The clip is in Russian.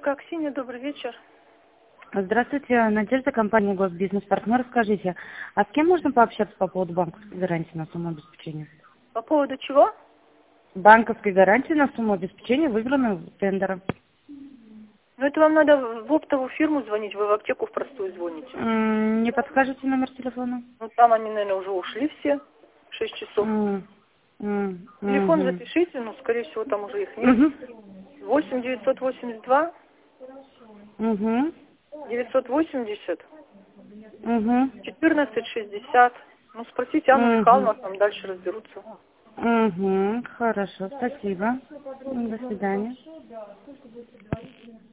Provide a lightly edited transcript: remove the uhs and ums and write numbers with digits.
Аксинья, добрый вечер. Здравствуйте, Надежда, компания Госбизнес-партнер. Скажите, а с кем можно пообщаться по поводу банковской гарантии на сумму обеспечения? По поводу чего? Банковской гарантии на сумму обеспечения, выигранную тендером. Ну, это вам надо в оптовую фирму звонить, вы в аптеку в простую звоните. Не подскажете номер телефона? Ну, там они, наверное, уже ушли все, 6 часов. Телефон запишите, ну, скорее всего, там уже их нет. 8 982 980 14 60. Ну, спросите Анну Михайловну, там дальше разберутся. Хорошо, спасибо. До свидания.